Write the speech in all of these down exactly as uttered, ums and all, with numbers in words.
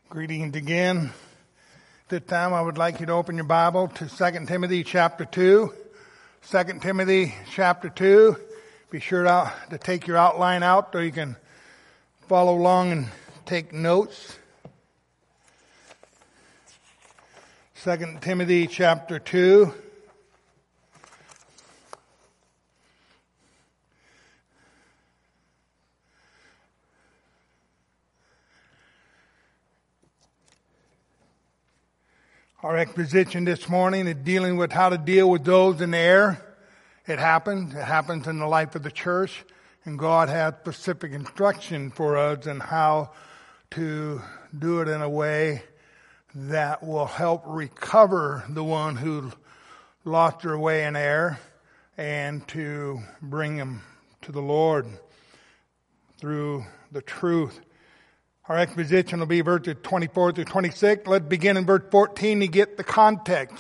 Greetings again. This time I would like you to open your Bible to Second Timothy chapter two. Second Timothy chapter two. Be sure to, to take your outline out so you can follow along and take notes. Second Timothy chapter two. Our exposition this morning is dealing with how to deal with those in the air. It happens. It happens in the life of the church. And God has specific instruction for us on how to do it in a way that will help recover the one who lost their way in air and to bring them to the Lord through the truth. Our exposition will be verses twenty-four through twenty-six. Let's begin in verse fourteen to get the context.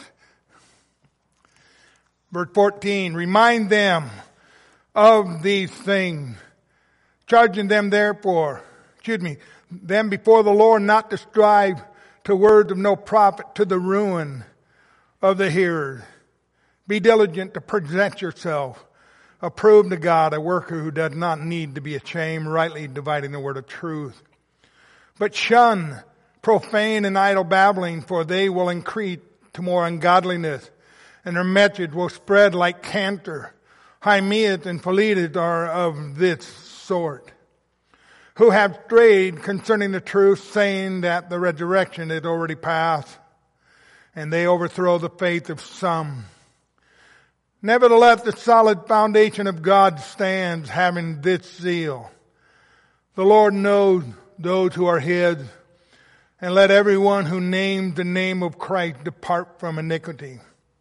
Verse fourteen, remind them of these things, charging them therefore, excuse me, them before the Lord not to strive to words of no profit to the ruin of the hearers. Be diligent to present yourself approved to God, a worker who does not need to be ashamed, rightly dividing the word of truth. But shun profane and idle babbling, for they will increase to more ungodliness, and their message will spread like canker. Hymenaeus and Philetus are of this sort, who have strayed concerning the truth, saying that the resurrection is already past, and they overthrow the faith of some. Nevertheless, the solid foundation of God stands, having this seal. The Lord knows those who are his, and let everyone who names the name of Christ depart from iniquity.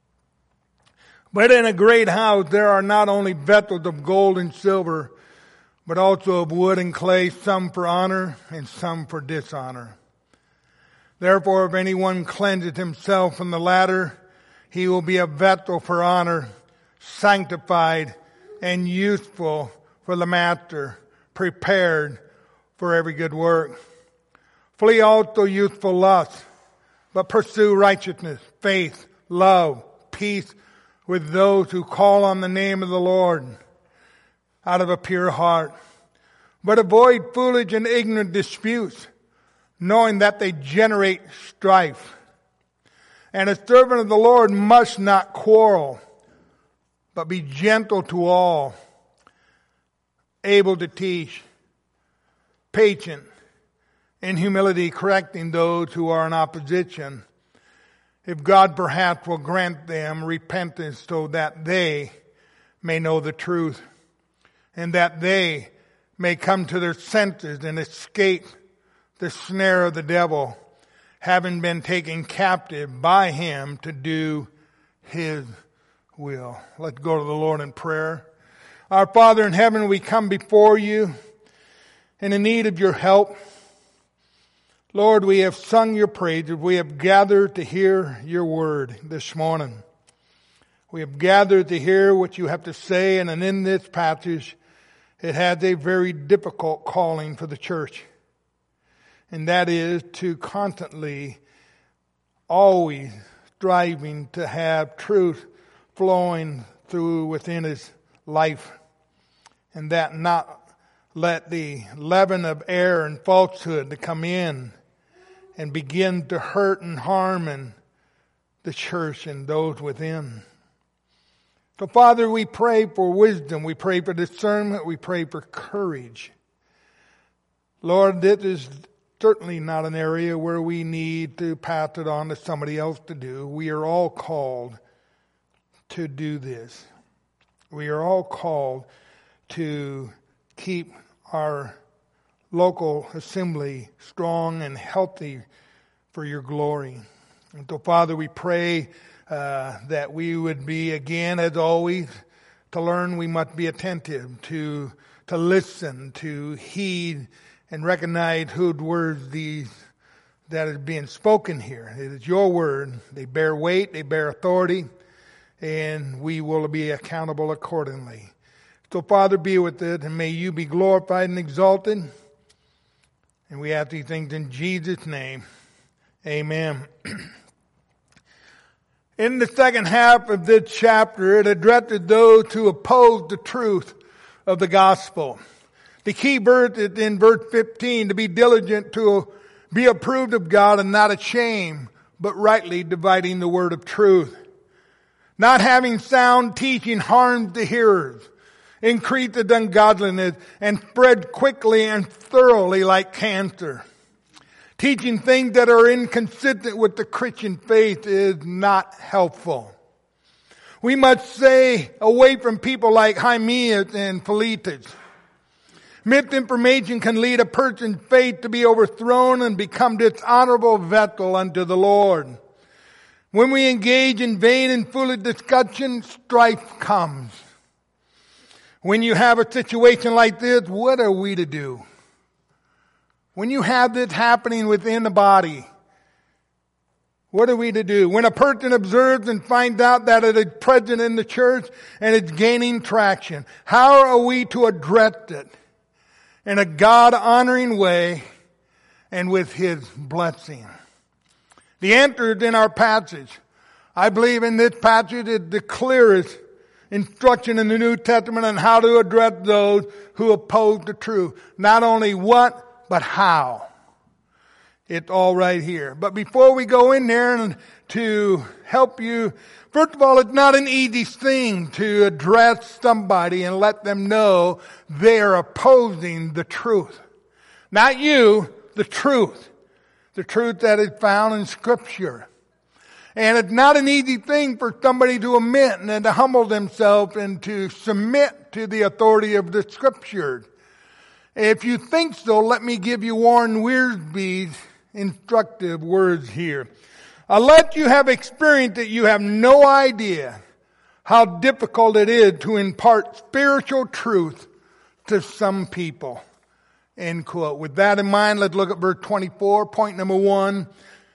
But in a great house there are not only vessels of gold and silver, but also of wood and clay, some for honor and some for dishonor. Therefore, if anyone cleanses himself from the latter, he will be a vessel for honor, sanctified and useful for the master, prepared for every good work. Flee also youthful lust, but pursue righteousness, faith, love, peace with those who call on the name of the Lord out of a pure heart. But avoid foolish and ignorant disputes, knowing that they generate strife. And a servant of the Lord must not quarrel, but be gentle to all, able to teach, patient, in humility correcting those who are in opposition, if God perhaps will grant them repentance so that they may know the truth, and that they may come to their senses and escape the snare of the devil, having been taken captive by him to do his will. Let's go to the Lord in prayer. Our Father in heaven, we come before you and in need of your help. Lord, we have sung your praises. We have gathered to hear your word this morning. We have gathered to hear what you have to say, and in this passage, it has a very difficult calling for the church. And that is to constantly, always striving to have truth flowing through within his life, and that not let the leaven of error and falsehood to come in and begin to hurt and harm in the church and those within. So Father, we pray for wisdom. We pray for discernment. We pray for courage. Lord, this is certainly not an area where we need to pass it on to somebody else to do. We are all called to do this. We are all called to keep our local assembly strong and healthy for your glory. And so, Father, we pray uh, that we would be, again, as always, to learn we must be attentive, to to listen, to heed, and recognize whose words these that is being spoken here. It is your word. They bear weight, they bear authority, and we will be accountable accordingly. So, Father, be with it, and may you be glorified and exalted. And we ask these things in Jesus' name. Amen. In the second half of this chapter, it addresses those who oppose the truth of the gospel. The key verse is in verse fifteen, to be diligent to be approved of God and not ashamed, but rightly dividing the word of truth. Not having sound teaching harms the hearers, increases ungodliness, and spread quickly and thoroughly like cancer. Teaching things that are inconsistent with the Christian faith is not helpful. We must stay away from people like Hymenaeus and Philetus. Misinformation can lead a person's faith to be overthrown and become dishonorable vessel unto the Lord. When we engage in vain and foolish discussion, strife comes. When you have a situation like this, what are we to do? When you have this happening within the body, what are we to do? When a person observes and finds out that it is present in the church and it's gaining traction, how are we to address it in a God-honoring way and with His blessing? The answer is in our passage. I believe in this passage is the clearest instruction in the New Testament on how to address those who oppose the truth. Not only what, but how. It's all right here. But before we go in there and to help you, first of all, it's not an easy thing to address somebody and let them know they are opposing the truth. Not you, the truth. The truth that is found in Scripture. And it's not an easy thing for somebody to admit and to humble themselves and to submit to the authority of the Scripture. If you think so, let me give you Warren Wiersbe's instructive words here. Unless you have experienced it, you have no idea how difficult it is to impart spiritual truth to some people. End quote. With that in mind, let's look at verse twenty-four, point number one.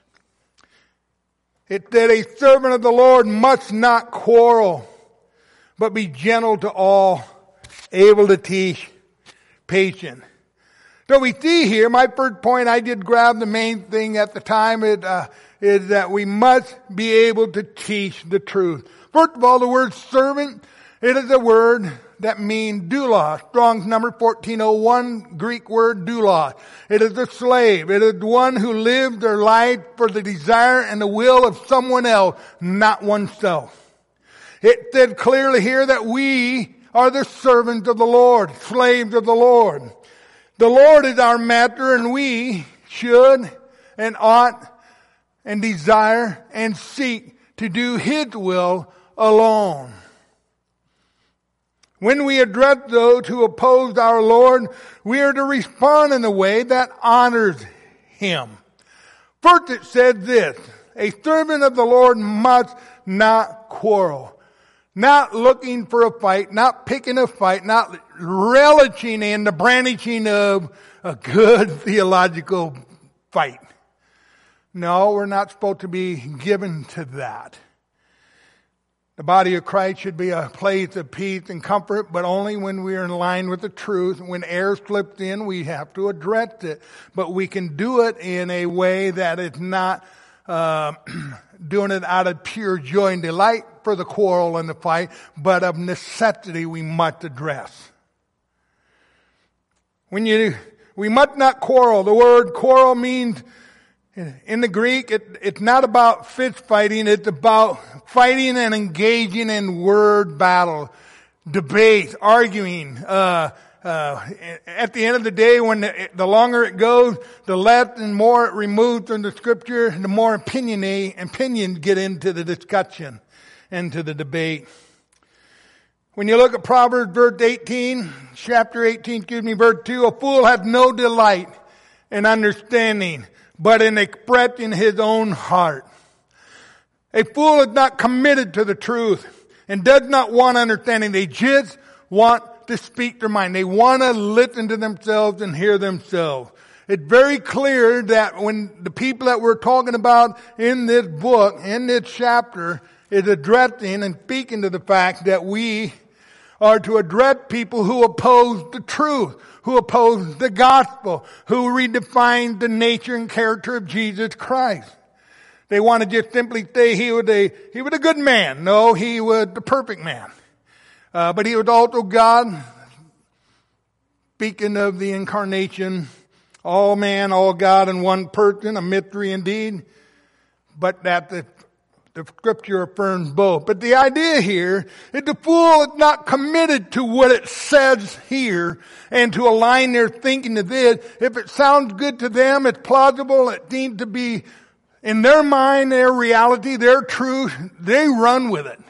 It said, a servant of the Lord must not quarrel, but be gentle to all, able to teach, patient. So we see here, my first point, I did grab the main thing at the time, it, uh, is that we must be able to teach the truth. First of all, the word servant, it is a word that means doulos. Strong's number fourteen oh one, Greek word doulos. It is a slave. It is one who lives their life for the desire and the will of someone else, not oneself. It said clearly here that we are the servants of the Lord, slaves of the Lord. The Lord is our master, and we should and ought and desire and seek to do His will alone. When we address those who oppose our Lord, we are to respond in a way that honors Him. First it said this, a servant of the Lord must not quarrel. Not looking for a fight, not picking a fight, not relishing in the brandishing of a good theological fight. No, we're not supposed to be given to that. The body of Christ should be a place of peace and comfort, but only when we are in line with the truth. When air slips in, we have to address it. But we can do it in a way that is not uh, doing it out of pure joy and delight for the quarrel and the fight, but of necessity we must address. When you, we must not quarrel. The word quarrel means, in the Greek, it, it's not about fist fighting. It's about fighting and engaging in word battle, debate, arguing. Uh, uh, at the end of the day, when the, the longer it goes, the less and more it removes from the Scripture, the more opinion opinions get into the discussion, into the debate. When you look at Proverbs verse eighteen, chapter eighteen, excuse me, verse two, a fool has no delight in understanding, but in expressing his own heart. A fool is not committed to the truth and does not want understanding. They just want to speak their mind. They want to listen to themselves and hear themselves. It's very clear that when the people that we're talking about in this book, in this chapter, is addressing and speaking to the fact that we are to address people who oppose the truth, who oppose the gospel, who redefine the nature and character of Jesus Christ. They want to just simply say he was a, he was a good man. No, he was the perfect man. Uh, but he was also God. Speaking of the incarnation, all man, all God in one person, a mystery indeed. But that the, the scripture affirms both. But the idea here is the fool is not committed to what it says here and to align their thinking to this. If it sounds good to them, it's plausible, it seems to be in their mind, their reality, their truth, they run with it.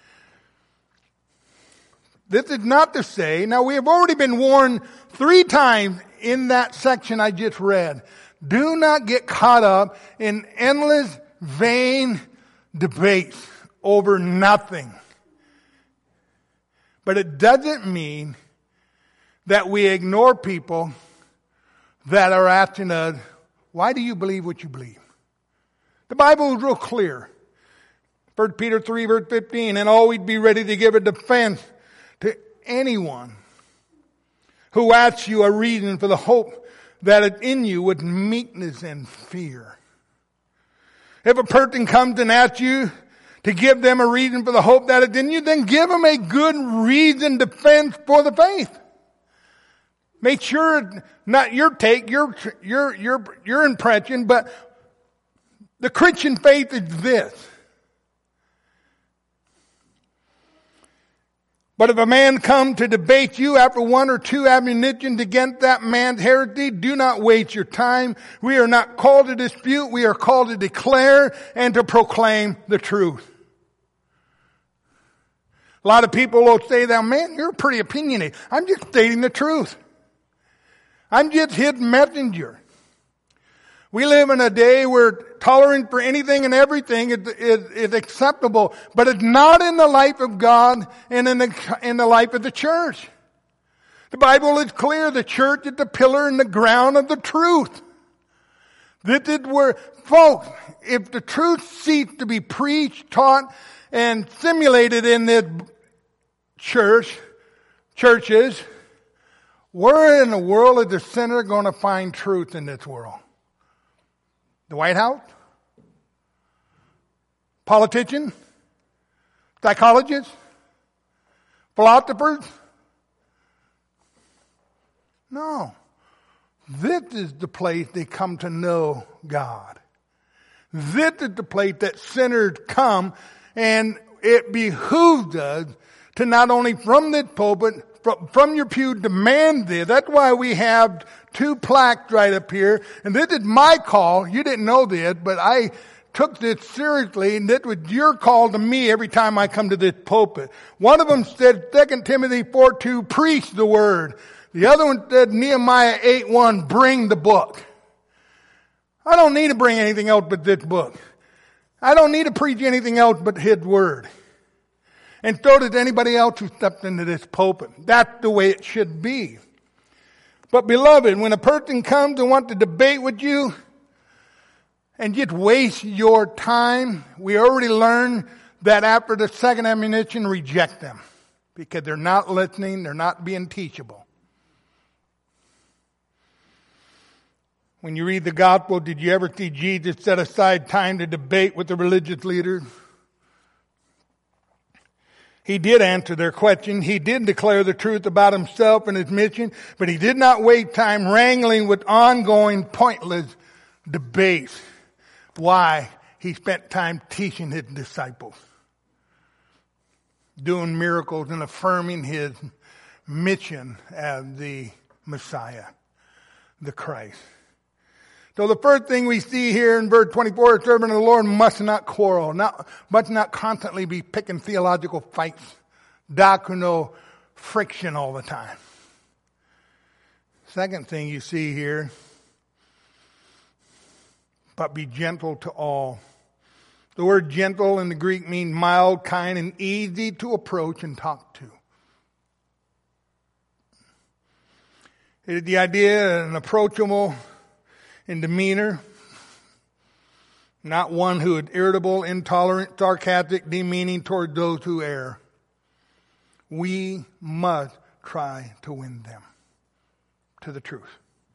This is not to say, now we have already been warned three times in that section I just read. Do not get caught up in endless, vain debates over nothing. But it doesn't mean that we ignore people that are asking us, why do you believe what you believe? The Bible is real clear. First Peter three verse fifteen, and always be ready to give a defense to anyone who asks you a reason for the hope that is in you with meekness and fear. If a person comes and asks you to give them a reason for the hope that is in you, then give them a good reason defense for the faith. Make sure not your take, your your your your impression, but the Christian faith is this. But if a man come to debate you after one or two admonitions against that man's heresy, do not waste your time. We are not called to dispute. We are called to declare and to proclaim the truth. A lot of people will say that, man, you're pretty opinionated. I'm just stating the truth. I'm just his messenger. We live in a day where tolerance for anything and everything is, is, is acceptable, but it's not in the life of God and in the, in the life of the church. The Bible is clear. The church is the pillar and the ground of the truth. This is where, folks, if the truth ceased to be preached, taught, and simulated in this church, churches, where in the world is the sinner going to find truth in this world? The White House? Politicians? Psychologists? Philosophers? No. This is the place they come to know God. This is the place that sinners come, and it behooves us to not only from this pulpit, from, from your pew, demand this. That's why we have two plaques right up here. And this is my call. You didn't know this, but I took this seriously, and this was your call to me every time I come to this pulpit. One of them said, Second Timothy four two, preach the word. The other one said, Nehemiah eight one, bring the book. I don't need to bring anything else but this book. I don't need to preach anything else but his word. And so does anybody else who stepped into this pulpit. That's the way it should be. But beloved, when a person comes and wants to debate with you and just waste your time, we already learned that after the second admonition, reject them. Because they're not listening, they're not being teachable. When you read the gospel, did you ever see Jesus set aside time to debate with the religious leaders? He did answer their question. He did declare the truth about himself and his mission, but he did not waste time wrangling with ongoing, pointless debates. Why? He spent time teaching his disciples, doing miracles and affirming his mission as the Messiah, the Christ. So the first thing we see here in verse twenty-four, a servant of the Lord must not quarrel, not, must not constantly be picking theological fights, doctrinal friction all the time. Second thing you see here, but be gentle to all. The word gentle in the Greek means mild, kind, and easy to approach and talk to. It is the idea of an approachable in demeanor, not one who is irritable, intolerant, sarcastic, demeaning toward those who err. we must try to win them to the truth.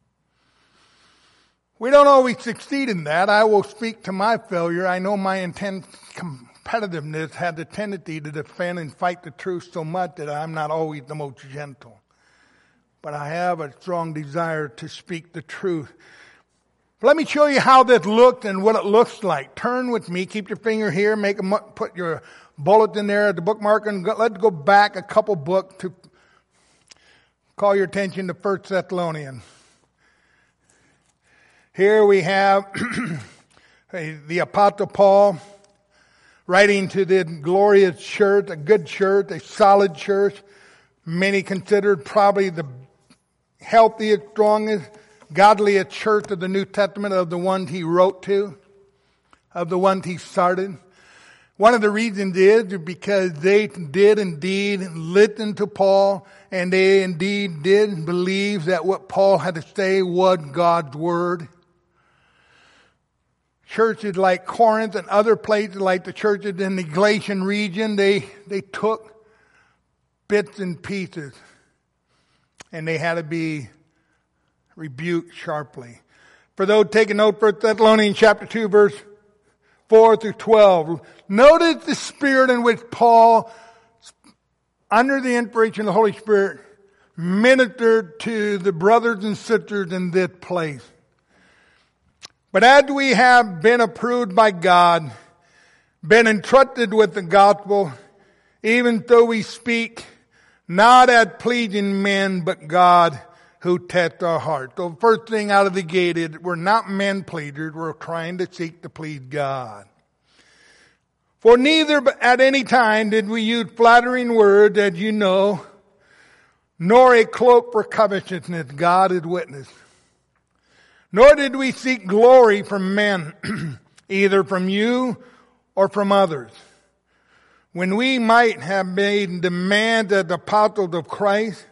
We don't always succeed in that. I will speak to my failure. I know my intense competitiveness had the tendency to defend and fight the truth so much that I'm not always the most gentle. But I have a strong desire to speak the truth. Let me show you how this looked and what it looks like. Turn with me. Keep your finger here. Make a, put your bulletin there at the bookmark, and go, let's go back a couple books to call your attention to First Thessalonians. Here we have the Apostle Paul writing to the glorious church, a good church, a solid church. Many considered probably the healthiest, strongest, godliest church of the New Testament, of the ones he wrote to, of the ones he started. One of the reasons is because they did indeed listen to Paul, and they indeed did believe that what Paul had to say was God's word. Churches like Corinth and other places like the churches in the Galatian region, they, they took bits and pieces, and they had to be rebuked sharply. For those taking note, First Thessalonians chapter two, verse four through twelve. Notice the spirit in which Paul, under the inspiration of the Holy Spirit, ministered to the brothers and sisters in this place. But as we have been approved by God, been entrusted with the gospel, even though we speak not as pleasing men, but God who tests our hearts. So the first thing out of the gate is we're not men pleasers. We're trying to seek to please God. For neither at any time did we use flattering words, as you know, nor a cloak for covetousness. God is witness. Nor did we seek glory from men, either from you or from others. When we might have made demands as apostles of Christ,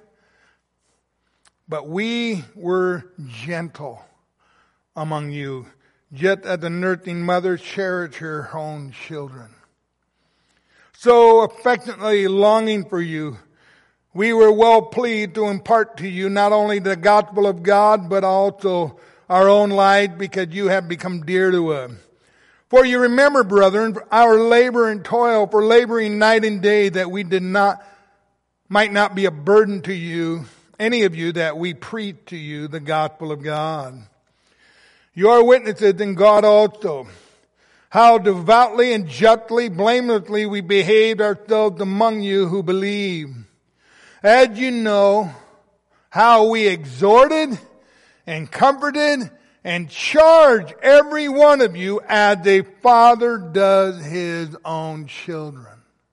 but we were gentle among you, just as a nursing mother cherishes her own children. So affectionately longing for you, we were well pleased to impart to you not only the gospel of God, but also our own lives, because you have become dear to us. For you remember, brethren, our labor and toil, for laboring night and day, that we did not, might not be a burden to you, any of you, that we preach to you the gospel of God. You are witnesses in God also, how devoutly and justly, blamelessly we behaved ourselves among you who believe. As you know, how we exhorted and comforted and charged every one of you as a father does his own children,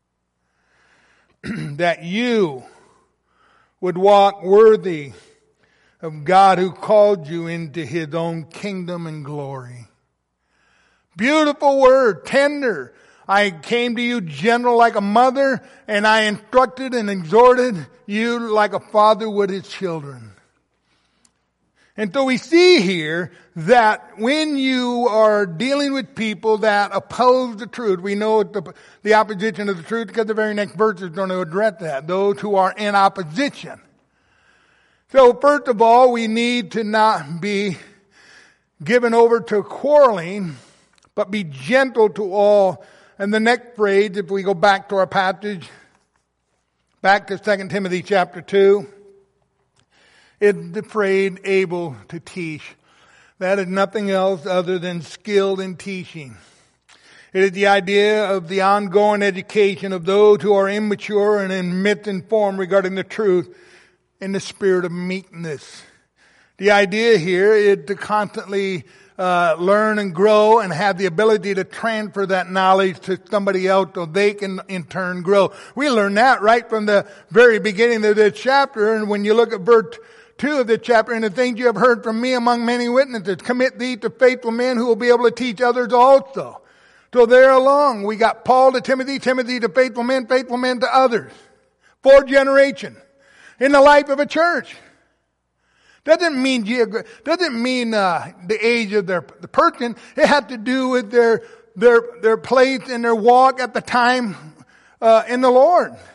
that you would walk worthy of God who called you into his own kingdom and glory. Beautiful word, tender. I came to you gentle like a mother, and I instructed and exhorted you like a father would his children. And so we see here that when you are dealing with people that oppose the truth, we know the, the opposition of the truth, because the very next verse is going to address that. Those who are in opposition. So first of all, we need to not be given over to quarreling, but be gentle to all. And the next phrase, if we go back to our passage, back to Second Timothy chapter two, is the phrase able to teach. That is nothing else other than skilled in teaching. It is the idea of the ongoing education of those who are immature and misinformed regarding the truth in the spirit of meekness. The idea here is to constantly uh, learn and grow and have the ability to transfer that knowledge to somebody else so they can in turn grow. We learn that right from the very beginning of this chapter. And when you look at verse two of the chapter, and the things you have heard from me among many witnesses, commit thee to faithful men who will be able to teach others also. So there along, we got Paul to Timothy, Timothy to faithful men, faithful men to others. Four generations in the life of a church. Doesn't mean doesn't mean uh, the age of their the person. It had to do with their their their place and their walk at the time uh, in the Lord.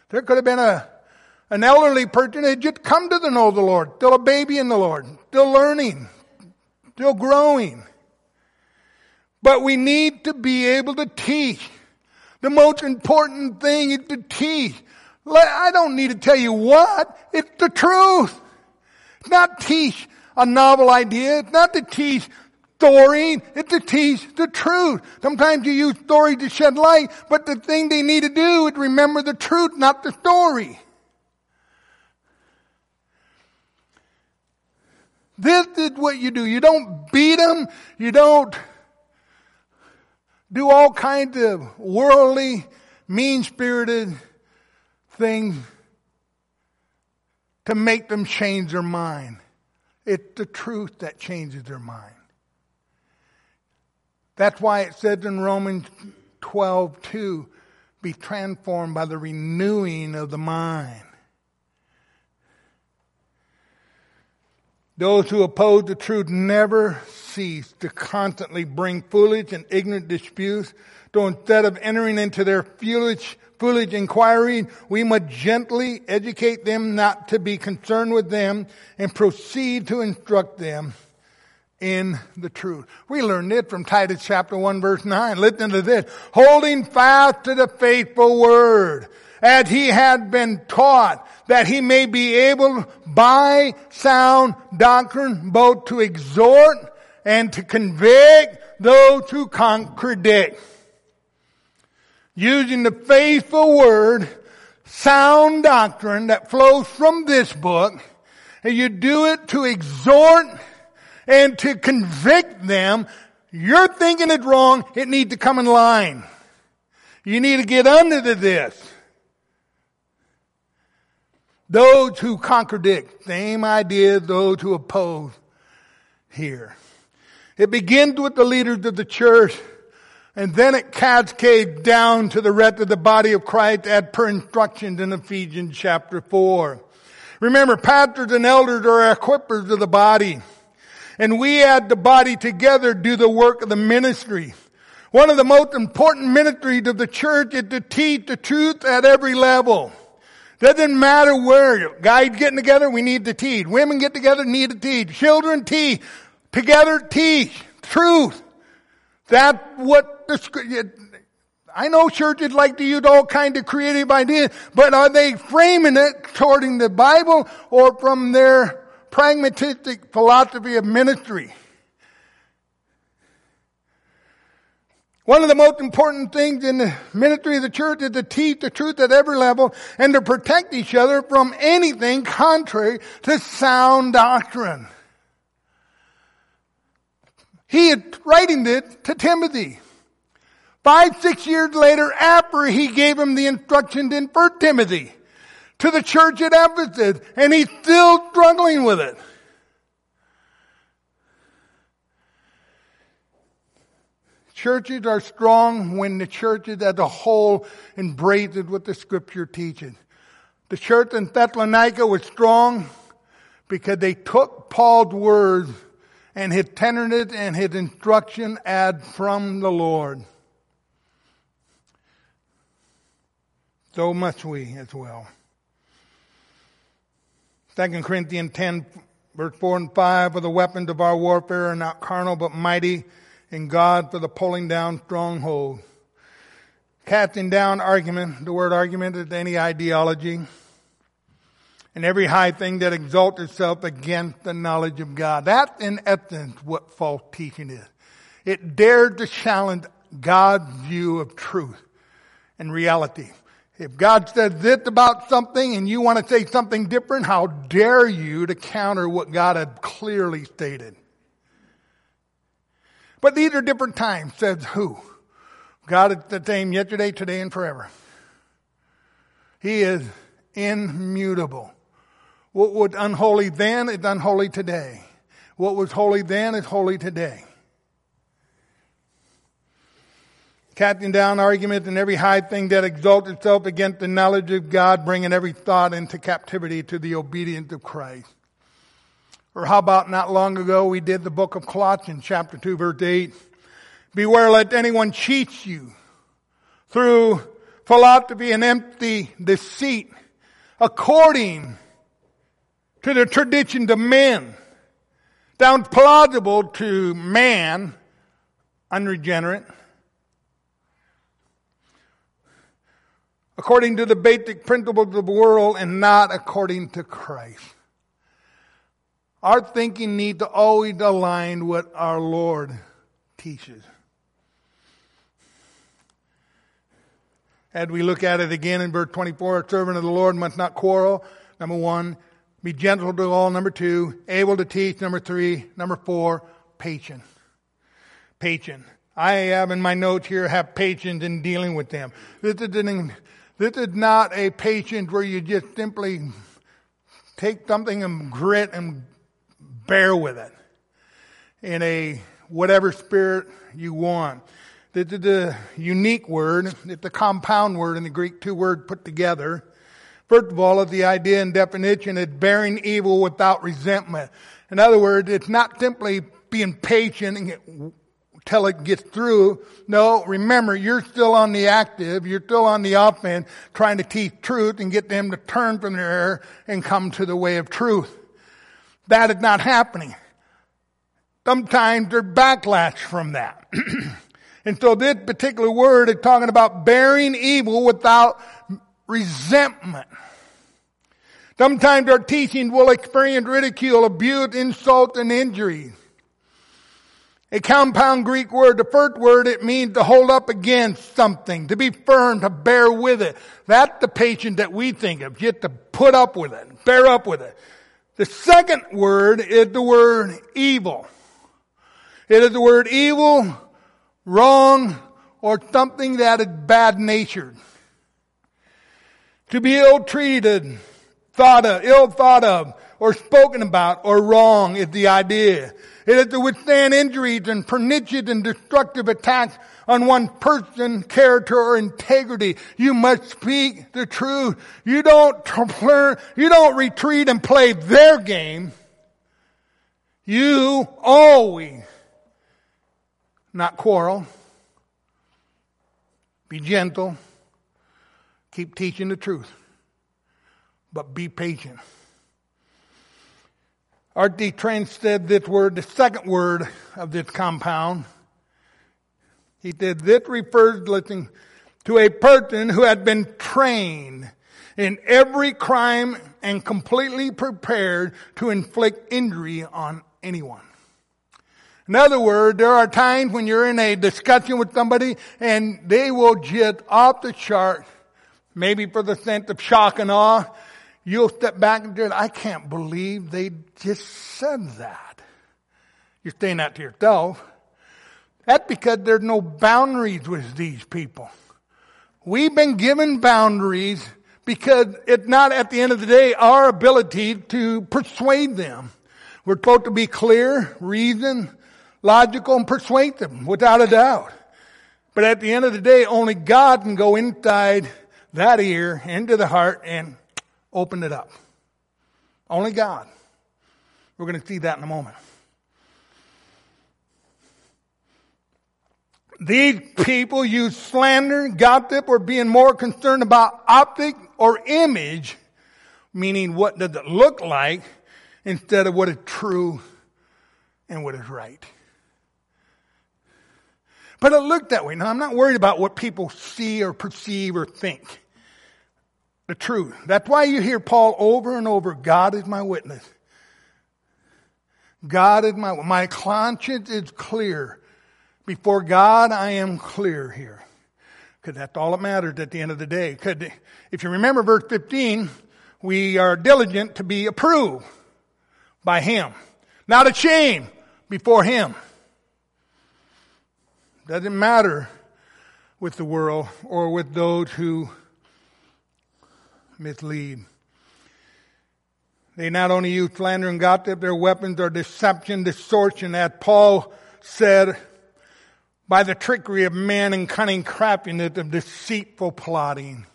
There could have been a an elderly person that had just come to the know of the Lord, still a baby in the Lord, still learning, still growing. But we need to be able to teach. The most important thing is to teach. I don't need to tell you what. It's the truth. It's not teach a novel idea. It's not to teach story. It's to teach the truth. Sometimes you use story to shed light, but the thing they need to do is remember the truth, not the story. This is what you do. You don't beat them. You don't do all kinds of worldly, mean-spirited things to make them change their mind. It's the truth that changes their mind. That's why it says in Romans twelve two, be transformed by the renewing of the mind. Those who oppose the truth never cease to constantly bring foolish and ignorant disputes. So instead of entering into their foolish, foolish inquiry, we must gently educate them not to be concerned with them and proceed to instruct them in the truth. We learned it from Titus chapter one verse nine. Listen to this. Holding fast to the faithful word, as he had been taught, that he may be able by sound doctrine both to exhort and to convict those who contradict. Using the faithful word, sound doctrine that flows from this book, and you do it to exhort and to convict them. You're thinking it wrong. It needs to come in line. You need to get under to this. Those who contradict, same idea as those who oppose here. It begins with the leaders of the church, and then it cascades down to the rest of the body of Christ as per instructions in Ephesians chapter four. Remember, pastors and elders are equippers of the body, and we add the body together do the work of the ministry. One of the most important ministries of the church is to teach the truth at every level. Doesn't matter where. Guys getting together, we need to teach. Women get together, need to teach. Children teach. Together teach. Truth. That's what the, I know churches like to use all kinds of creative ideas, but are they framing it according to the Bible or from their pragmatistic philosophy of ministry? One of the most important things in the ministry of the church is to teach the truth at every level and to protect each other from anything contrary to sound doctrine. He is writing this to Timothy. Five, six years later after he gave him the instructions in First Timothy to the church at Ephesus, and he's still struggling with it. Churches are strong when the churches as a whole embraces what the Scripture teaches. The church in Thessalonica was strong because they took Paul's words and his tenets and his instruction as from the Lord. So must we as well. Second Corinthians ten, verse four and five, for the weapons of our warfare are not carnal but mighty in God for the pulling down stronghold. Casting down argument. The word argument is any ideology. And every high thing that exalts itself against the knowledge of God. That's in essence what false teaching is. It dared to challenge God's view of truth and reality. If God says this about something and you want to say something different, how dare you to counter what God had clearly stated? But these are different times, says who? God is the same yesterday, today, and forever. He is immutable. What was unholy then is unholy today. What was holy then is holy today. Casting down arguments and every high thing that exalts itself against the knowledge of God, bringing every thought into captivity to the obedience of Christ. Or how about not long ago we did the book of Colossians chapter two verse eight. Beware lest anyone cheats you through philosophy and empty deceit, according to the traditions of men. Sounds plausible to man, unregenerate. According to the basic principles of the world and not according to Christ. Our thinking needs to always align with our Lord teaches. As we look at it again in verse twenty-four, a servant of the Lord must not quarrel. Number one, be gentle to all. Number two, able to teach. Number three, number four, patient. Patient. I have in my notes here, have patience in dealing with them. This is, an, this is not a patience where you just simply take something and grit and bear with it in a whatever spirit you want. This is a unique word. It's a compound word in the Greek, two words put together. First of all, the idea and definition is bearing evil without resentment. In other words, it's not simply being patient until it gets through. No, remember, you're still on the active. You're still on the offense, trying to teach truth and get them to turn from their error and come to the way of truth. That is not happening. Sometimes there's backlash from that. And so this particular word is talking about bearing evil without resentment. Sometimes our teachings will experience ridicule, abuse, insult, and injury. A compound Greek word, the first word, it means to hold up against something, to be firm, to bear with it. That's the patience that we think of, just to put up with it, bear up with it. The second word is the word evil. It is the word evil, wrong, or something that is bad-natured. To be ill-treated, thought of, ill thought of, or spoken about, or wrong is the idea. It is to withstand injuries and pernicious and destructive attacks on one person, character, or integrity. You must speak the truth. You don't learn, you don't retreat and play their game. You always not quarrel. Be gentle. Keep teaching the truth. But be patient. R D Trent said this word, the second word of this compound. He said, this refers, listen, to a person who had been trained in every crime and completely prepared to inflict injury on anyone. In other words, there are times when you're in a discussion with somebody and they will just off the chart, maybe for the sense of shock and awe, you'll step back and say, I can't believe they just said that. You're saying that to yourself. That's because there's no boundaries with these people. We've been given boundaries because it's not at the end of the day our ability to persuade them. We're supposed to be clear, reason, logical, and persuasive, without a doubt. But at the end of the day, only God can go inside that ear, into the heart, and open it up. Only God. We're going to see that in a moment. These people use slander, gossip, or being more concerned about optic or image, meaning what does it look like, instead of what is true and what is right. But it looked that way. Now, I'm not worried about what people see or perceive or think. The truth. That's why you hear Paul over and over, God is my witness. God is my, my conscience is clear. Before God, I am clear here. Because that's all that matters at the end of the day. Because if you remember verse fifteen, we are diligent to be approved by Him. Not ashamed before Him. Doesn't matter with the world or with those who mislead. They not only use slander and gossip, their weapons are deception, distortion, as Paul said, by the trickery of men and cunning craftiness of deceitful plotting.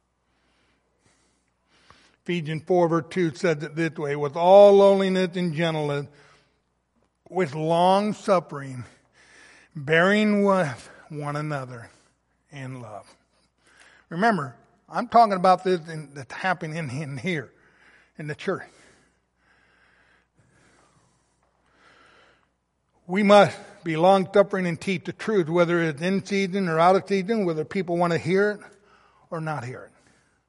Ephesians four verse two says it this way, with all lowliness and gentleness, with long suffering, bearing with one another in love. Remember, I'm talking about this in, that's happening in, in here, in the church. We must be long-suffering and teach the truth, whether it's in season or out of season, whether people want to hear it or not hear it.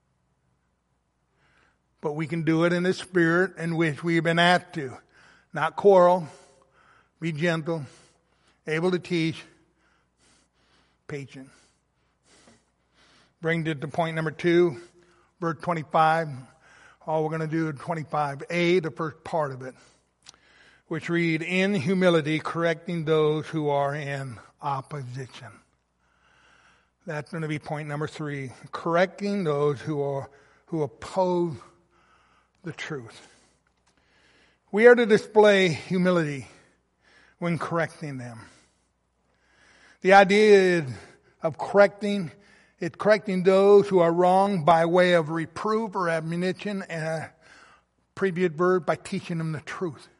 But we can do it in the spirit in which we have been asked to. Not quarrel, be gentle, able to teach, patient. Bring it to point number two, verse twenty-five. All we're going to do is twenty-five A, the first part of it, which read, in humility, correcting those who are in opposition. That's going to be point number three, correcting those who are who oppose the truth. We are to display humility when correcting them. The idea of correcting, it's correcting those who are wrong by way of reproof or admonition, and a previous verb, by teaching them the truth.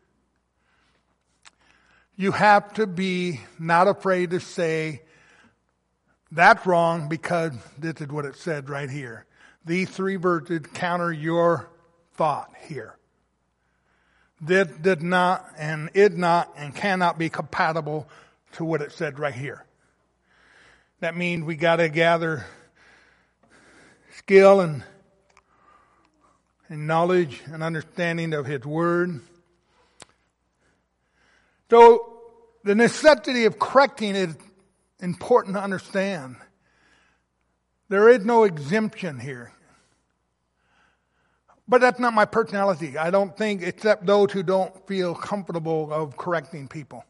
You have to be not afraid to say, that's wrong because this is what it said right here. These three verses counter your thought here. This did not and is not and cannot be compatible to what it said right here. That means we got to gather skill and, and knowledge and understanding of His Word. So the necessity of correcting is important to understand. There is no exemption here. But that's not my personality. I don't think, except those who don't feel comfortable of correcting people.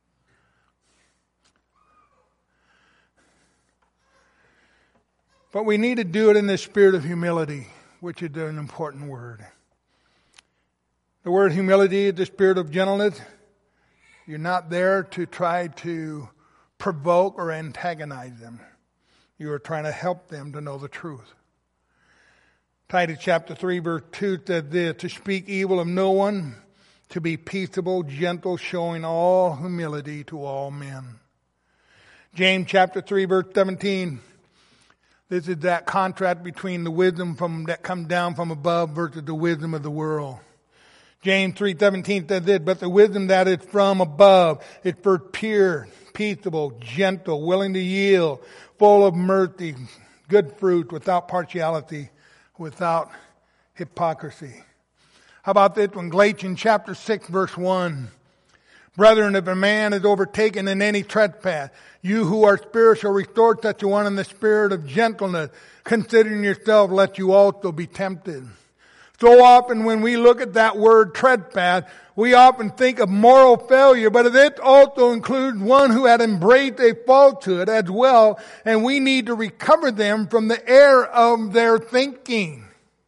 But we need to do it in the spirit of humility, which is an important word. The word humility is the spirit of gentleness. You're not there to try to provoke or antagonize them. You are trying to help them to know the truth. Titus chapter three verse two says this, to speak evil of no one, to be peaceable, gentle, showing all humility to all men. James chapter three verse seventeen, this is that contrast between the wisdom from that comes down from above versus the wisdom of the world. James three seventeen says this, but the wisdom that is from above is for pure, peaceable, gentle, willing to yield, full of mercy, good fruit, without partiality, without hypocrisy. How about this one? Galatians chapter six verse one. Brethren, if a man is overtaken in any trespass, you who are spiritual, restore such a one in the spirit of gentleness, considering yourself, lest you also be tempted. So often when we look at that word trespass, we often think of moral failure, but it also includes one who had embraced a falsehood as well, and we need to recover them from the error of their thinking.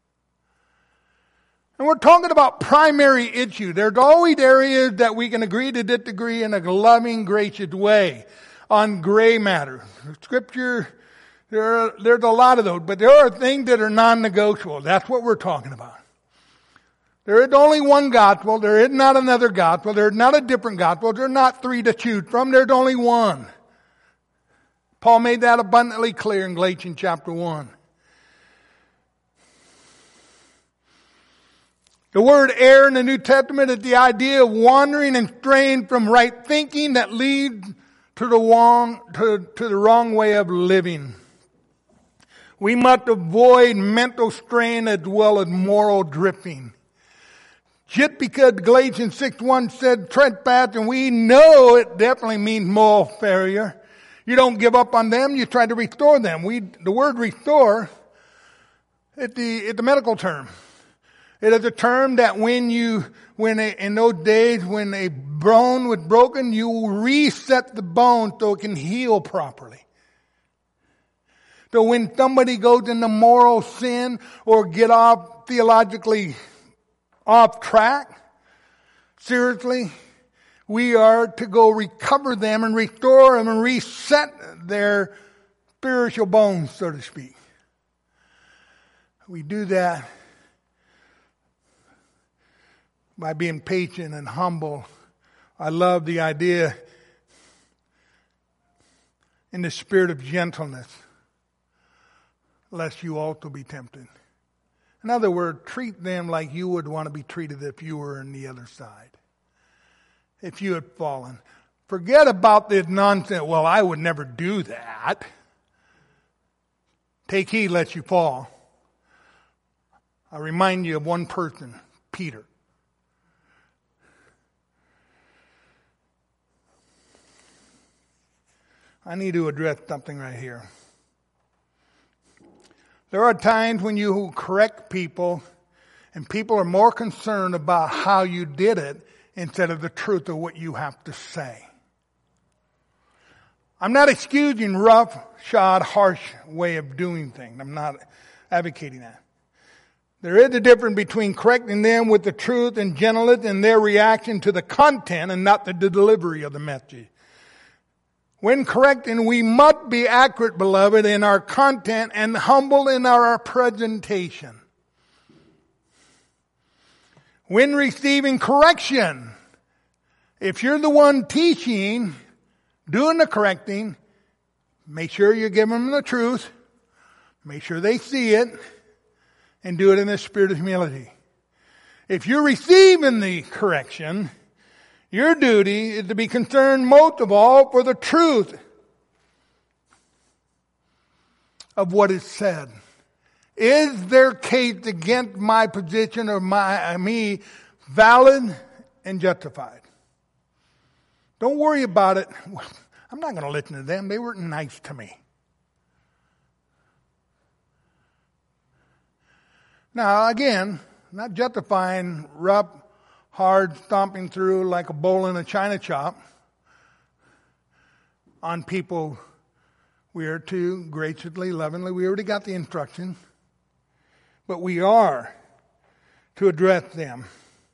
And we're talking about primary issues. There's always areas that we can agree to disagree in a loving, gracious way on gray matters. Scripture, there are, there's a lot of those, but there are things that are non-negotiable. That's what we're talking about. There is only one gospel. There is not another gospel. There is not a different gospel. There are not three to choose from. There's only one. Paul made that abundantly clear in Galatians chapter one. The word error in the New Testament is the idea of wandering and straying from right thinking that leads to the wrong, to, to the wrong way of living. We must avoid mental strain as well as moral drifting. Just because Galatians six one said trespass, and we know it definitely means moral failure. You don't give up on them, you try to restore them. We, the word restore, it's the, it's the medical term. It is a term that when you, when a, in those days when a bone was broken, you reset the bone so it can heal properly. So when somebody goes into moral sin or get off theologically off track, seriously, we are to go recover them and restore them and reset their spiritual bones, so to speak. We do that by being patient and humble. I love the idea in the spirit of gentleness. lest you also be tempted. In other words, treat them like you would want to be treated if you were on the other side. If you had fallen. Forget about this nonsense, well, I would never do that. Take heed lest you fall. I remind you of one person, Peter. I need to address something right here. There are times when you correct people and people are more concerned about how you did it instead of the truth of what you have to say. I'm not excusing rough, shod, harsh way of doing things. I'm not advocating that. There is a difference between correcting them with the truth and gentleness in their reaction to the content and not the delivery of the message. When correcting, we must be accurate, beloved, in our content and humble in our presentation. When receiving correction, if you're the one teaching, doing the correcting, make sure you give them the truth, make sure they see it, and do it in the spirit of humility. If you're receiving the correction, your duty is to be concerned most of all for the truth of what is said. Is their case against my position or my me valid and justified? Don't worry about it. I'm not going to listen to them. They weren't nice to me. Now, again, not justifying rough, hard stomping through like a bowl in a china shop on people. We are to graciously, lovingly. We already got the instruction. But we are to address them.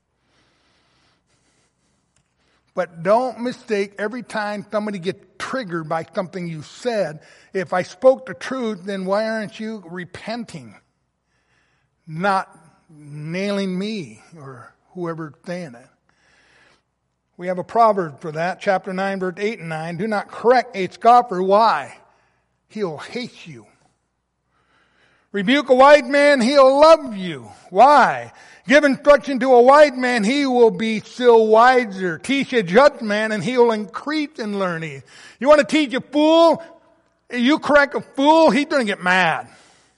But don't mistake every time somebody gets triggered by something you said. If I spoke the truth, then why aren't you repenting? Not nailing me or whoever's saying it. We have a proverb for that, chapter nine, verse eight and nine. Do not correct a scoffer. Why? He'll hate you. Rebuke a wise man, he'll love you. Why? Give instruction to a wise man, he will be still wiser. Teach a just man, and he'll increase in learning. You want to teach a fool? You correct a fool, he's going to get mad.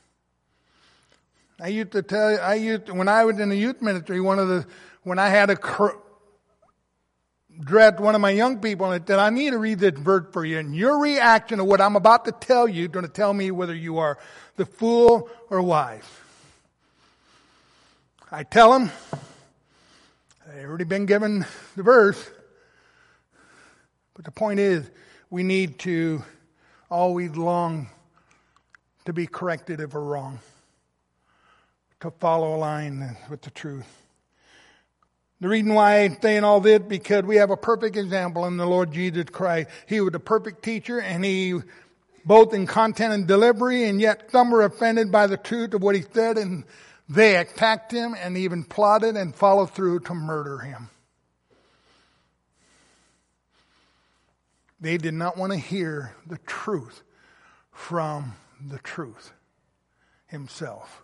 I used to tell you, I used to, when I was in the youth ministry, one of the, when I had to cor- address one of my young people, and I said, I need to read this verse for you, and your reaction to what I'm about to tell you is going to tell me whether you are the fool or wise. I tell them, they've already been given the verse, but the point is, we need to always long to be corrected if we're wrong, to follow a line with the truth. The reason why I'm saying all this, because we have a perfect example in the Lord Jesus Christ. He was a perfect teacher, and he, both in content and delivery, and yet some were offended by the truth of what he said, and they attacked him and even plotted and followed through to murder him. They did not want to hear the truth from the truth himself.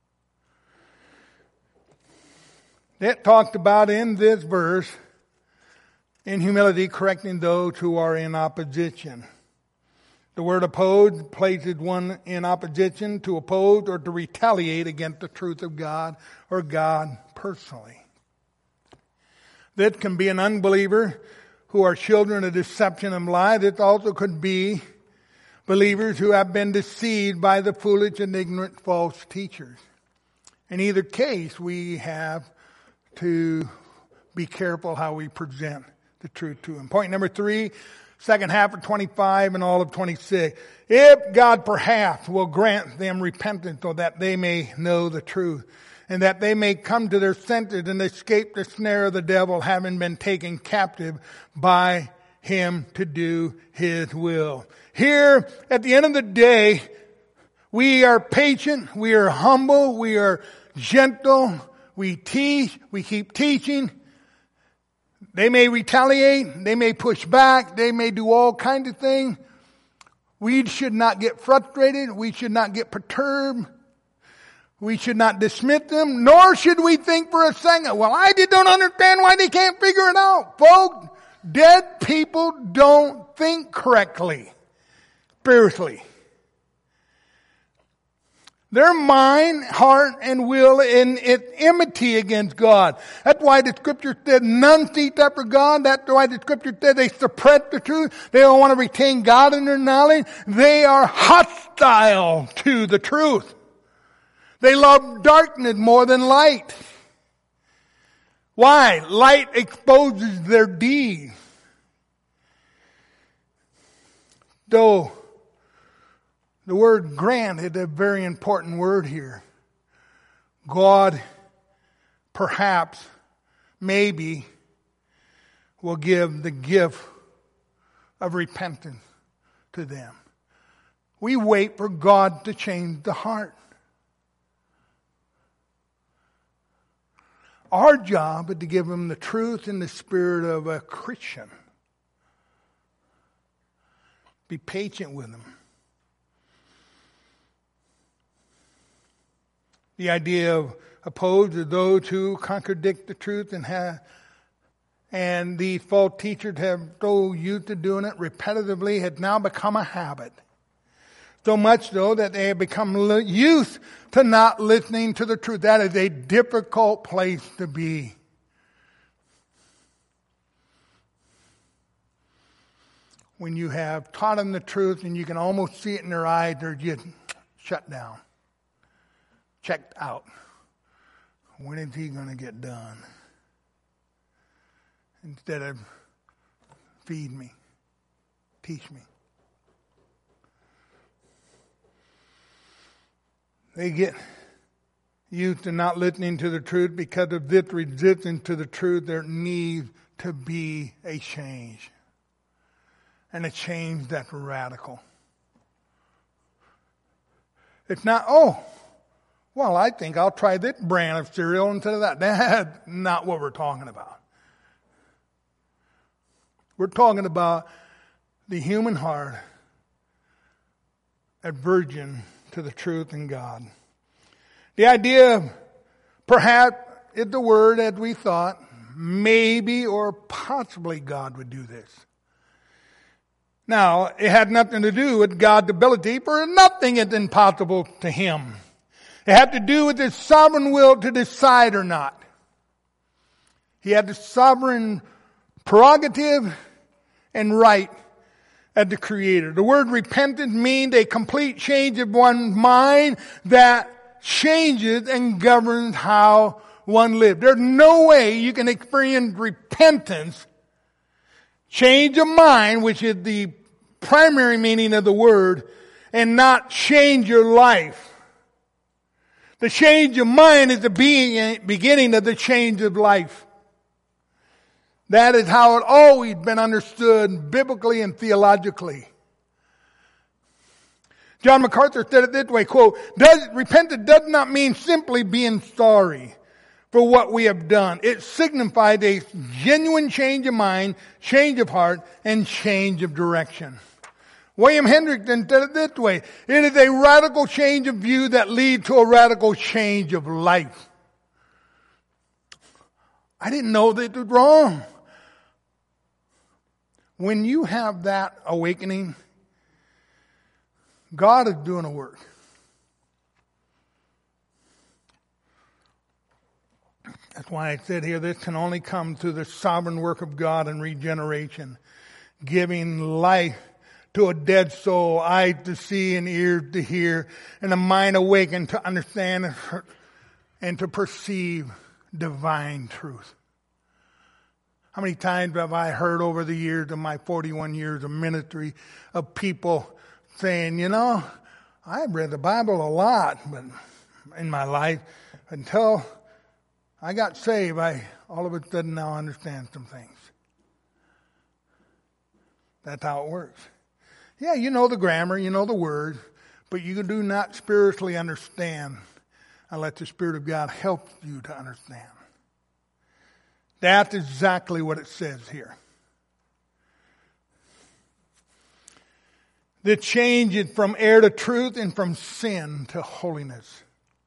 It talked about in this verse, in humility, correcting those who are in opposition. The word oppose places one in opposition, to oppose or to retaliate against the truth of God or God personally. This can be an unbeliever who are children of deception and lie. This also could be believers who have been deceived by the foolish and ignorant false teachers. In either case, we have to be careful how we present the truth to him. Point number three, second half of twenty-five and all of twenty-six. If God perhaps will grant them repentance so that they may know the truth, and that they may come to their senses and escape the snare of the devil, having been taken captive by him to do his will. Here, at the end of the day, we are patient, we are humble, we are gentle, we teach, we keep teaching. They may retaliate, they may push back, they may do all kinds of things. We should not get frustrated. We should not get perturbed. We should not dismiss them, nor should we think for a second, well, I just don't understand why they can't figure it out. Folks, dead people don't think correctly, spiritually. Their mind, heart, and will in its enmity against God. That's why the scripture said none seek after God. That's why the scripture said they suppress the truth. They don't want to retain God in their knowledge. They are hostile to the truth. They love darkness more than light. Why? Light exposes their deeds. Though the word grant is a very important word here. God perhaps, maybe, will give the gift of repentance to them. We wait for God to change the heart. Our job is to give them the truth and the spirit of a Christian. Be patient with them. The idea of opposed to those who contradict the truth and have, and these false teachers have so used to doing it repetitively has now become a habit. So much so that they have become used to not listening to the truth. That is a difficult place to be. When you have taught them the truth and you can almost see it in their eyes, they're just shut down. Checked out. When is he going to get done? Instead of feed me, teach me. They get used to not listening to the truth because of this resistance to the truth. There needs to be a change. And a change that's radical. It's not, oh, well, I think I'll try this brand of cereal instead of that. That's not what we're talking about. We're talking about the human heart aversion to the truth in God. The idea of perhaps is the word as we thought, maybe or possibly God would do this. Now, it had nothing to do with God's ability, for nothing is impossible to Him. It had to do with His sovereign will to decide or not. He had the sovereign prerogative and right as the Creator. The word repentance means a complete change of one's mind that changes and governs how one lives. There's no way you can experience repentance, change of mind, which is the primary meaning of the word, and not change your life. The change of mind is the beginning of the change of life. That is how it always been understood biblically and theologically. John MacArthur said it this way, quote, does, repentance does not mean simply being sorry for what we have done. It signifies a genuine change of mind, change of heart, and change of direction. William Hendrickson said it this way, it is a radical change of view that leads to a radical change of life. I didn't know that it was wrong. When you have that awakening, God is doing a work. That's why I said here, this can only come through the sovereign work of God and regeneration, giving life to a dead soul, eyes to see and ears to hear, and a mind awakened to understand and to perceive divine truth. How many times have I heard over the years of my forty-one years of ministry of people saying, you know, I've read the Bible a lot but in my life until I got saved, I all of a sudden now understand some things. That's how it works. Yeah, you know the grammar, you know the words, but you do not spiritually understand unless the Spirit of God helps you to understand. That's exactly what it says here. that change it from error to truth and from sin to holiness.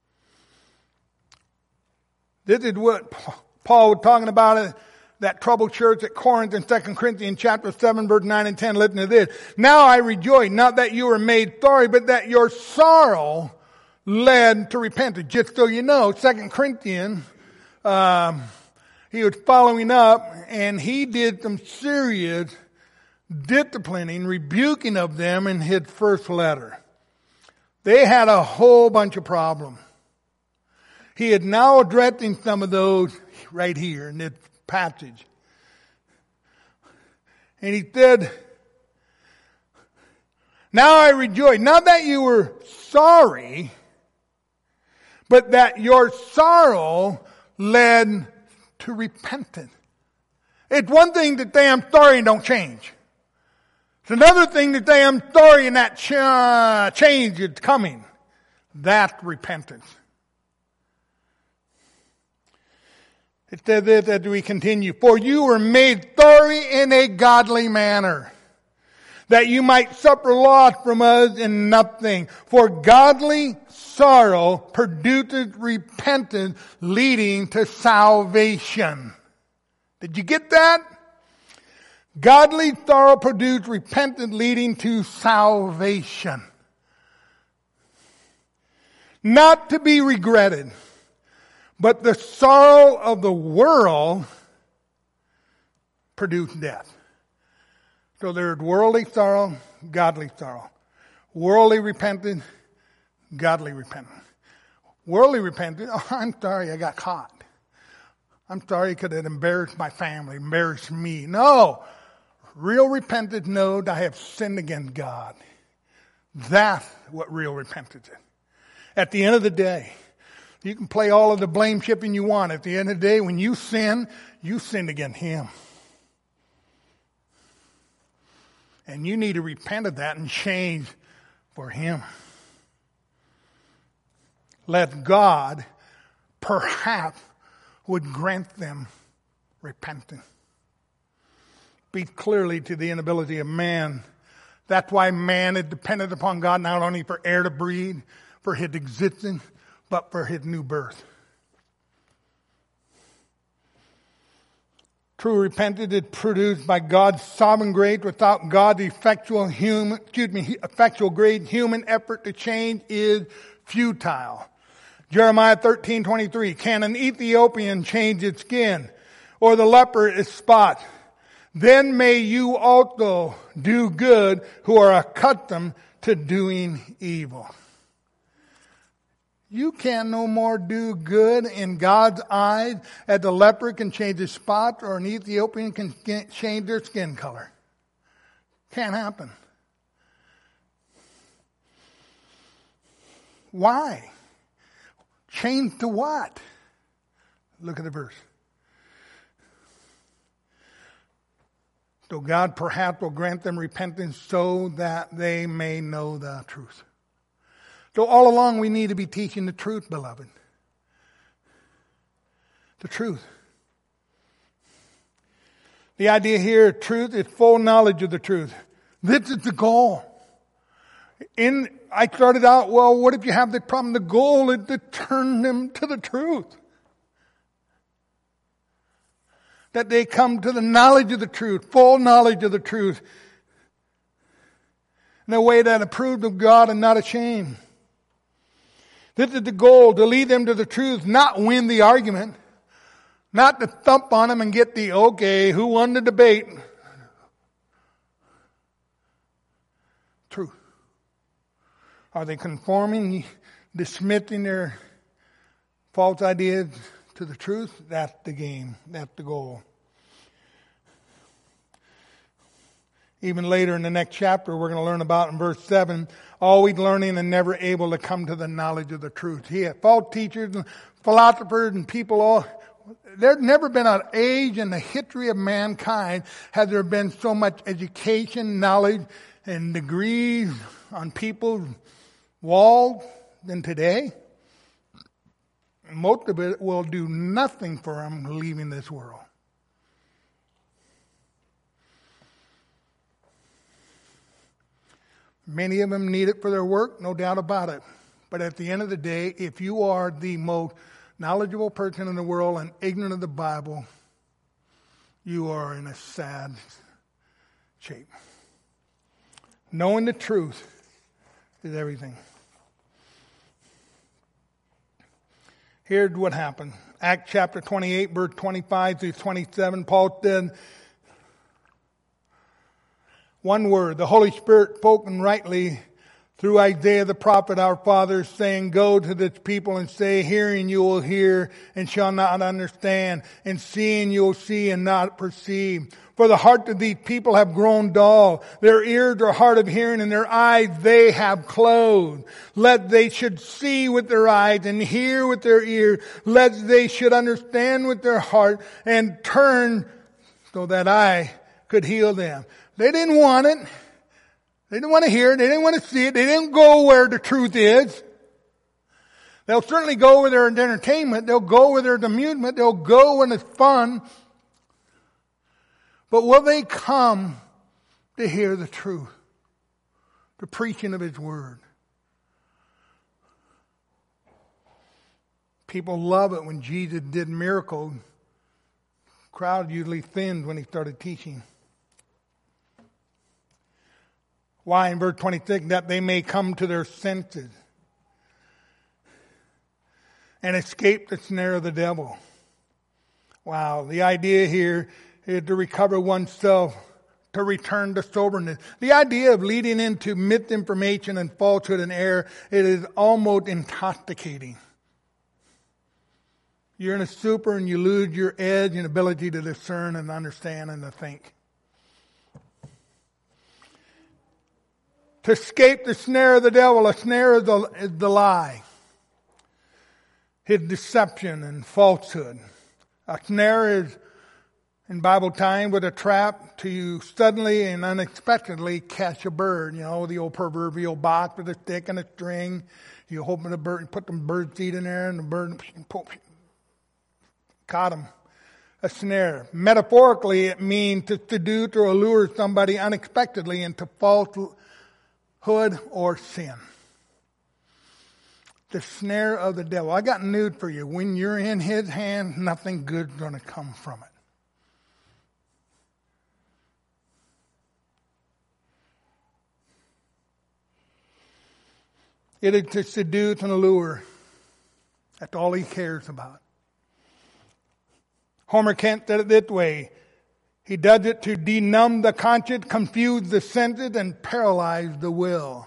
This is what Paul was talking about in that troubled church at Corinth in Second Corinthians chapter seven, verse nine and ten. Listen to this. Now I rejoice, not that you were made sorry, but that your sorrow led to repentance. Just so you know, Second Corinthians, um, he was following up, and he did some serious disciplining, rebuking of them in his first letter. They had a whole bunch of problems. He is now addressing some of those right here in this passage. And he said, now I rejoice, not that you were sorry, but that your sorrow led to repentance. It's one thing to say I'm sorry and don't change. It's another thing to say I'm sorry and that ch- change is coming. That's repentance. It says this as we continue. For you were made sorry in a godly manner, that you might suffer loss from us in nothing. For godly sorrow produces repentance, leading to salvation. Did you get that? Godly sorrow produces repentance, leading to salvation. Not to be regretted. But the sorrow of the world produced death. So there's worldly sorrow, godly sorrow. Worldly repentance, godly repentance. Worldly repentance, oh, I'm sorry I got caught. I'm sorry because it embarrassed my family, embarrassed me. No. Real repentance knows I have sinned against God. That's what real repentance is. At the end of the day, you can play all of the blame shifting you want. At the end of the day, when you sin, you sinned against Him. And you need to repent of that and change for Him. Let God perhaps would grant them repentance. Speak clearly to the inability of man. That's why man is dependent upon God not only for air to breathe, for his existence, but for his new birth. True repentance is produced by God's sovereign grace. Without God's effectual human, excuse me, effectual grace, human effort to change is futile. Jeremiah thirteen twenty-three. Can an Ethiopian change its skin, or the leper its spots? Then may you also do good who are accustomed to doing evil. You can no more do good in God's eyes as the leper can change his spots or an Ethiopian can change their skin color. Can't happen. Why? Change to what? Look at the verse. So God perhaps will grant them repentance so that they may know the truth. So all along we need to be teaching the truth, beloved. The truth. The idea here of truth is full knowledge of the truth. This is the goal. In I started out, well, what if you have the problem? The goal is to turn them to the truth. That they come to the knowledge of the truth, full knowledge of the truth, in a way that approved of God and not ashamed. This is the goal, to lead them to the truth, not win the argument, not to thump on them and get the, okay, who won the debate? Truth. Are they conforming, dismissing their false ideas to the truth? That's the game. That's the goal. Even later in the next chapter, we're going to learn about in verse seven, always learning and never able to come to the knowledge of the truth. He had false teachers and philosophers and people all. There's never been an age in the history of mankind has there been so much education, knowledge, and degrees on people's walls than today. Most of it will do nothing for them leaving this world. Many of them need it for their work, no doubt about it. But at the end of the day, if you are the most knowledgeable person in the world and ignorant of the Bible, you are in a sad shape. Knowing the truth is everything. Here's what happened. Acts chapter twenty-eight, verse twenty-five through twenty-seven, Paul said, one word, the Holy Spirit spoken rightly through Isaiah the prophet, our father, saying, go to this people and say, hearing you will hear and shall not understand, and seeing you will see and not perceive. For the heart of these people have grown dull. Their ears are hard of hearing, and their eyes they have closed. Lest they should see with their eyes and hear with their ears, lest they should understand with their heart and turn so that I could heal them. They didn't want it. They didn't want to hear it. They didn't want to see it. They didn't go where the truth is. They'll certainly go where there's entertainment. They'll go where there's amusement. They'll go when it's fun. But will they come to hear the truth? The preaching of His Word. People love it when Jesus did miracles. The crowd usually thinned when He started teaching. Why, in verse twenty-six, that they may come to their senses and escape the snare of the devil. Wow, the idea here is to recover oneself, to return to soberness. The idea of leading into misinformation and falsehood and error, it is almost intoxicating. You're in a stupor and you lose your edge and ability to discern and understand and to think. To escape the snare of the devil, a snare is the, is the lie. His deception and falsehood. A snare is, in Bible time, with a trap to suddenly and unexpectedly catch a bird. You know, the old proverbial box with a stick and a string. You open the bird, put the bird seed in there, and the bird caught him. A snare. Metaphorically, it means to seduce or allure somebody unexpectedly into falsehood or sin. The snare of the devil. I got news for you. When you're in his hand, nothing good's going to come from it. It is to seduce and allure. That's all he cares about. Homer Kent said it this way. He does it to denumb the conscience, confuse the senses, and paralyze the will.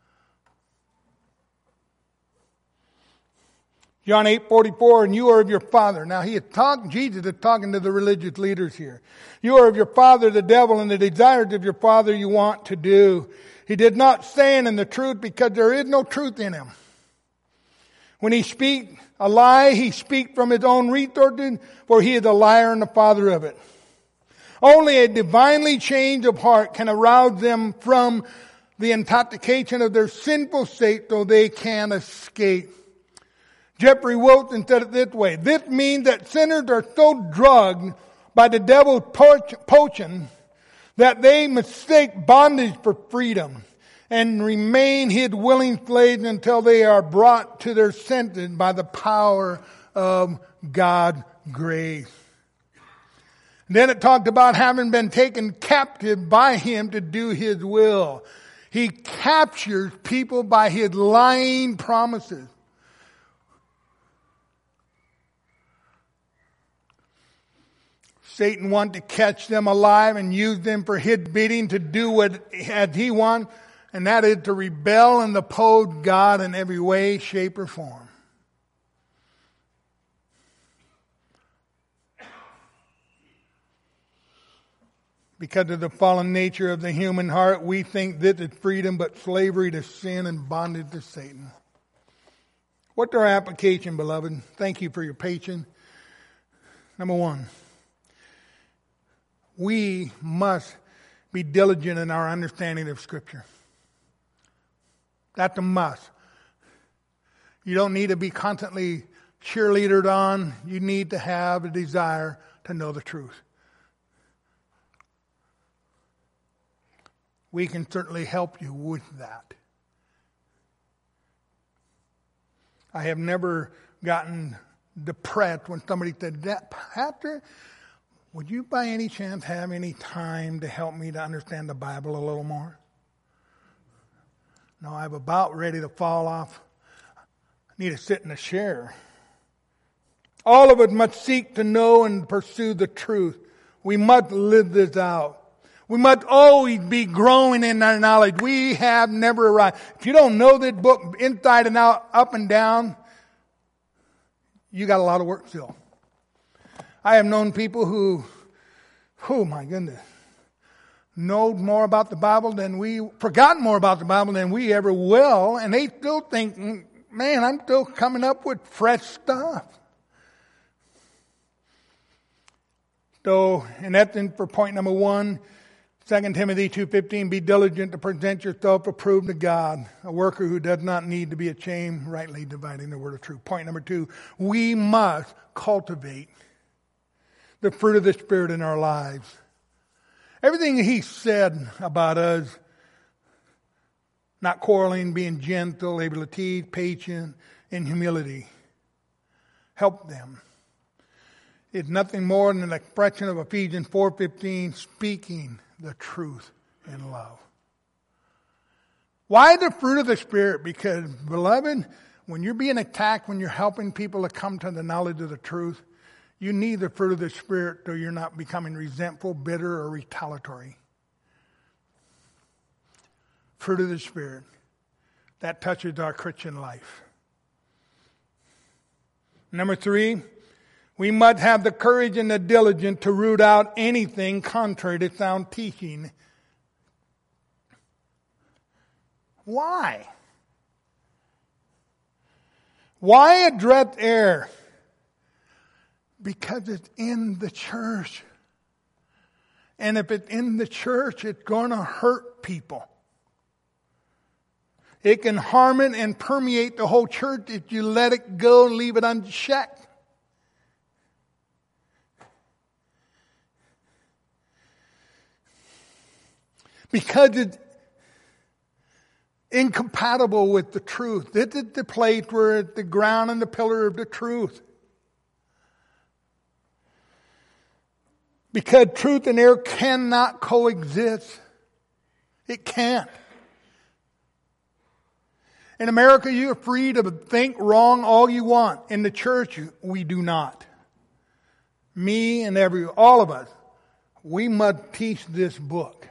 John eight forty-four, and you are of your father. Now he is talking, Jesus is talking to the religious leaders here. You are of your father, the devil, and the desires of your father you want to do. He did not stand in the truth because there is no truth in him. When he speaks a lie, he speaks from his own resources, for he is a liar and the father of it. Only a divinely changed of heart can arouse them from the intoxication of their sinful state so they can escape. Jeffrey Wilson said it this way. This means that sinners are so drugged by the devil's potion that they mistake bondage for freedom and remain his willing slaves until they are brought to their senses by the power of God's grace. Then it talked about having been taken captive by him to do his will. He captures people by his lying promises. Satan wants to catch them alive and use them for his bidding to do what as he wants, and that is to rebel and oppose God in every way, shape, or form. Because of the fallen nature of the human heart, we think this is freedom, but slavery to sin and bondage to Satan. What's our application, beloved? Thank you for your patience. Number one, we must be diligent in our understanding of Scripture. That's a must. You don't need to be constantly cheerleadered on. You need to have a desire to know the truth. we can certainly help you with that. I have never gotten depressed when somebody said, Pastor, would you by any chance have any time to help me to understand the Bible a little more? No, I'm about ready to fall off. I need to sit in a chair. All of us must seek to know and pursue the truth. We must live this out. We must always be growing in our knowledge. We have never arrived. If you don't know this book inside and out, up and down, you got a lot of work still. I have known people who, oh my goodness, know more about the Bible than we, forgotten more about the Bible than we ever will, and they still think, man, I'm still coming up with fresh stuff. So, in essence, for point number one, Second Timothy two fifteen, be diligent to present yourself approved to God, a worker who does not need to be ashamed, rightly dividing the word of truth. Point number two, we must cultivate the fruit of the Spirit in our lives. Everything he said about us, not quarreling, being gentle, able to teach, patient, and humility, help them. It's nothing more than an expression of Ephesians four fifteen, speaking the truth in love. Why the fruit of the Spirit? Because, beloved, when you're being attacked, when you're helping people to come to the knowledge of the truth, you need the fruit of the Spirit so you're not becoming resentful, bitter, or retaliatory. Fruit of the Spirit. That touches our Christian life. Number three, we must have the courage and the diligence to root out anything contrary to sound teaching. Why? Why address error? Because it's in the church. And if it's in the church, it's going to hurt people. It can harm it and permeate the whole church if you let it go and leave it unchecked. Because it's incompatible with the truth. This is the place where it's the ground and the pillar of the truth. Because truth and error cannot coexist. It can't. In America, you're free to think wrong all you want. In the church, we do not. Me and every, all of us, we must teach this book.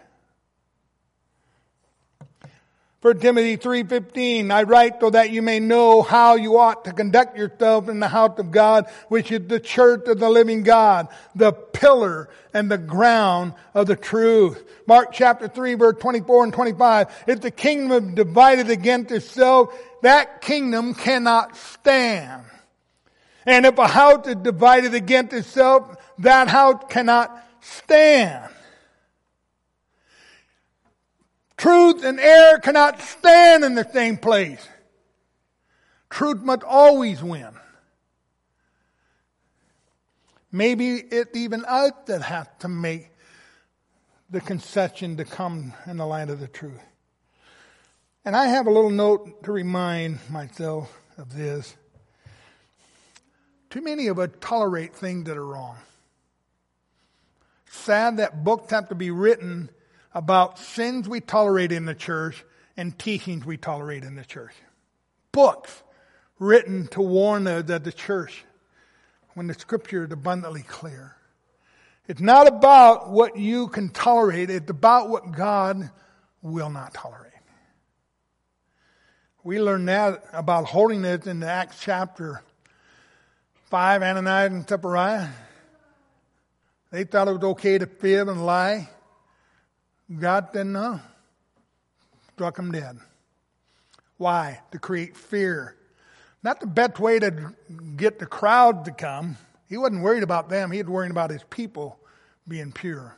First Timothy three fifteen, I write so that you may know how you ought to conduct yourself in the house of God, which is the church of the living God, the pillar and the ground of the truth. Mark chapter three, verse twenty-four and twenty-five, if the kingdom is divided against itself, that kingdom cannot stand. And if a house is divided against itself, that house cannot stand. Truth and error cannot stand in the same place. Truth must always win. Maybe it's even us that has to make the concession to come in the light of the truth. And I have a little note to remind myself of this. Too many of us tolerate things that are wrong. Sad that books have to be written about sins we tolerate in the church and teachings we tolerate in the church. Books written to warn us of the church when the scripture is abundantly clear. It's not about what you can tolerate. It's about what God will not tolerate. We learn that about holiness in the Acts chapter five, Ananias and Sapphira. They thought it was okay to fib and lie. God said no. Struck them dead. Why? To create fear. Not the best way to get the crowd to come. He wasn't worried about them. He was worried about his people being pure.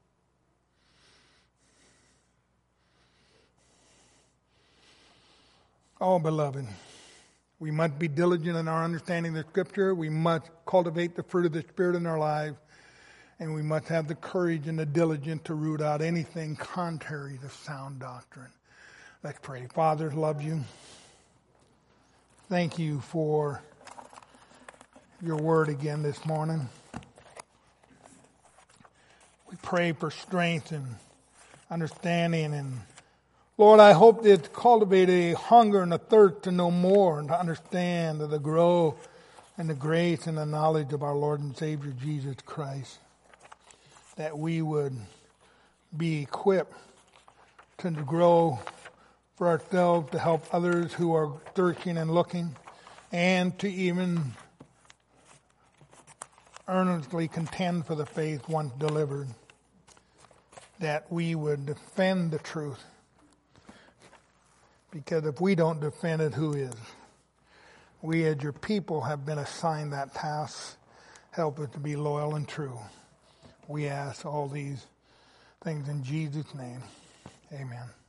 Oh, beloved, we must be diligent in our understanding of the Scripture. We must cultivate the fruit of the Spirit in our lives. And we must have the courage and the diligence to root out anything contrary to sound doctrine. Let's pray. Father, love you. Thank you for your word again this morning. We pray for strength and understanding. And Lord, I hope that cultivate a hunger and a thirst to know more and to understand and to grow in the grace and the knowledge of our Lord and Savior Jesus Christ. That we would be equipped to grow for ourselves, to help others who are thirsting and looking, and to even earnestly contend for the faith once delivered. That we would defend the truth. Because if we don't defend it, who is? We as your people have been assigned that task. Help us to be loyal and true. We ask all these things in Jesus' name. Amen.